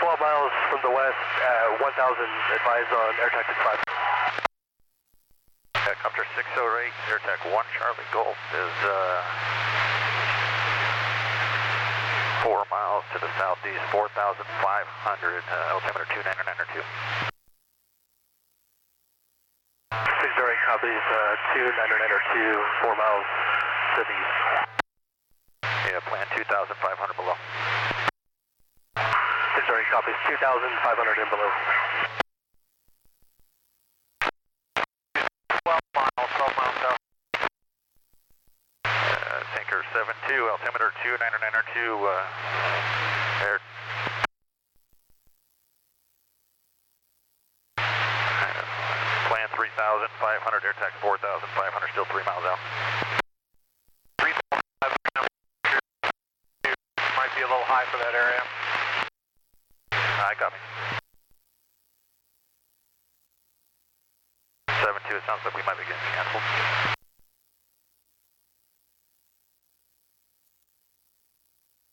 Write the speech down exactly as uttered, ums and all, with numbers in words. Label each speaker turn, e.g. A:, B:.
A: twelve miles from the west, uh, one thousand advised on air tactic five.
B: Helicopter six oh eight, air tac one Charlie Golf is uh, four miles to the southeast, four thousand five hundred, uh, altimeter two nine nine two.
A: six oh eight copies, uh, two nine nine two, four miles to the east.
B: Yeah, plan two thousand five hundred below.
A: six oh eight copies, two thousand five hundred and below. twelve miles, twelve miles south.
B: Uh, Tinker seven two, altimeter two nine nine two, uh, air. Plan three thousand five hundred, air tax four thousand five hundred, still three miles out.
A: three thousand five hundred might be a little high for that area.
B: I got me. seven two, it sounds like we might be getting canceled.